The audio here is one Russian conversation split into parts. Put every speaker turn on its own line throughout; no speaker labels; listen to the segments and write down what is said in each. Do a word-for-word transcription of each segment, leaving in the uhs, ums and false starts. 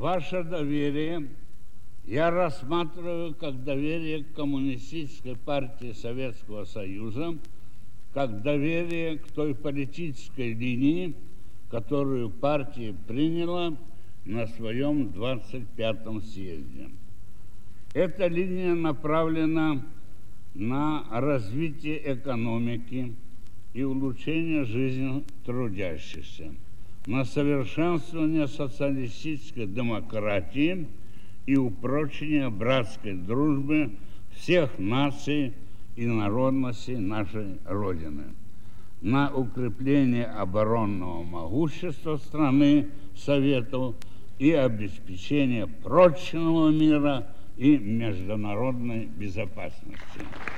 Ваше доверие я рассматриваю как доверие к Коммунистической партии Советского Союза, как доверие к той политической линии, которую партия приняла на своем двадцать пятом съезде. Эта линия направлена на развитие экономики и улучшение жизни трудящихся, на совершенствование социалистической демократии и упрочение братской дружбы всех наций и народностей нашей Родины, на укрепление оборонного могущества страны Советов и обеспечение прочного мира и международной безопасности.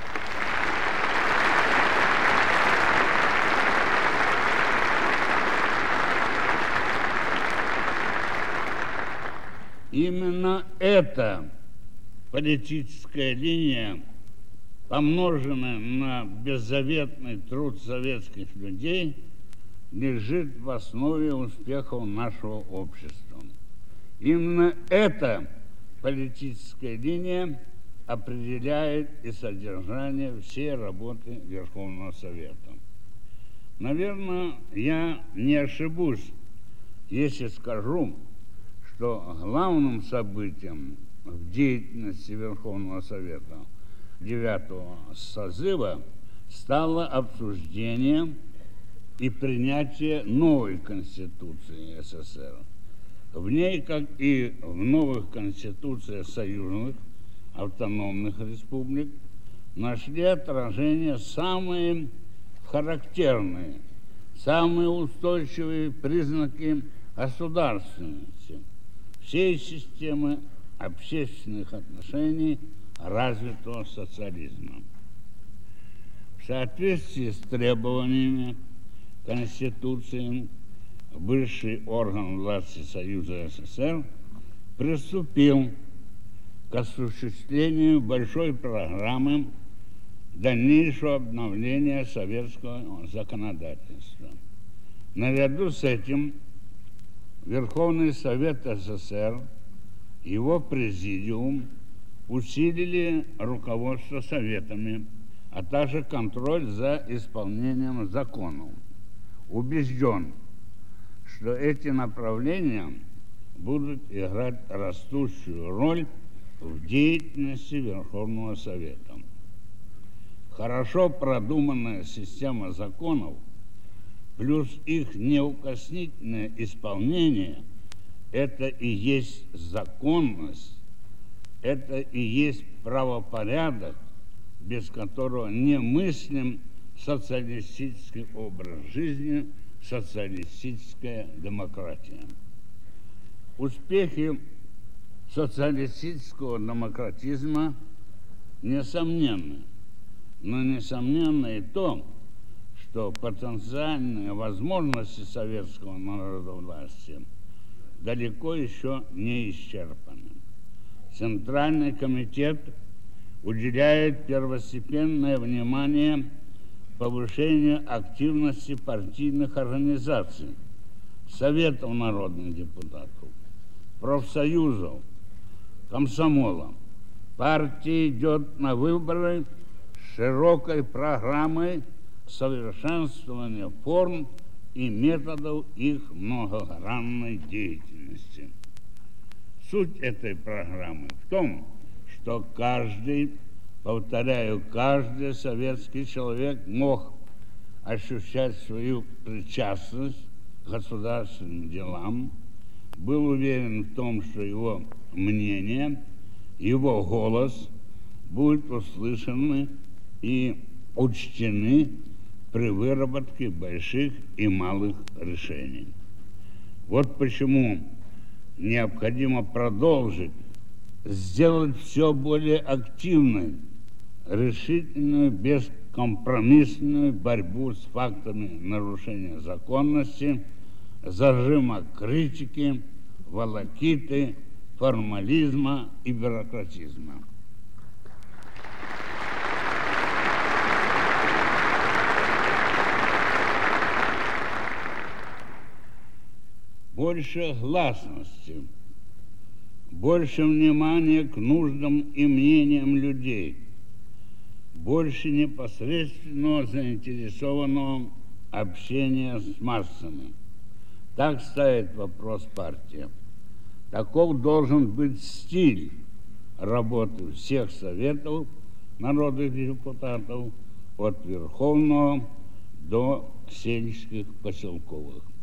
Именно эта политическая линия, помноженная на беззаветный труд советских людей, лежит в основе успехов нашего общества. Именно эта политическая линия определяет и содержание всей работы Верховного Совета. Наверное, я не ошибусь, если скажу, что главным событием в деятельности Верховного Совета девятого созыва стало обсуждение и принятие новой Конституции СССР. В ней, как и в новых конституциях союзных автономных республик, нашли отражение самые характерные, самые устойчивые признаки государственности всей системы общественных отношений развитого социализма. В соответствии с требованиями Конституции, высший орган власти Союза СССР приступил к осуществлению большой программы дальнейшего обновления советского законодательства. Наряду с этим Верховный Совет СССР, его президиум усилили руководство советами, а также контроль за исполнением законов. Убежден, что эти направления будут играть растущую роль в деятельности Верховного Совета. Хорошо продуманная система законов плюс их неукоснительное исполнение – это и есть законность, это и есть правопорядок, без которого немыслим социалистический образ жизни, социалистическая демократия. Успехи социалистического демократизма несомненны, но несомненно и то, что потенциальные возможности советского народовластия далеко еще не исчерпаны. Центральный комитет уделяет первостепенное внимание повышению активности партийных организаций, советов народных депутатов, профсоюзов, комсомола. Партия идет на выборы с широкой программой совершенствования форм и методов их многогранной деятельности. Суть этой программы в том, что каждый, повторяю, каждый советский человек мог ощущать свою причастность к государственным делам, был уверен в том, что его мнение, его голос будут услышаны и учтены при выработке больших и малых решений. Вот почему необходимо продолжить, сделать все более активной, решительную, бескомпромиссную борьбу с фактами нарушения законности, зажима критики, волокиты, формализма и бюрократизма. Больше гласности больше внимания к нуждам и мнениям людей, больше непосредственного заинтересованного общения с массами. Так ставит вопрос партия. Таков должен быть стиль работы всех советов народных депутатов от Верховного до сельских поселковых.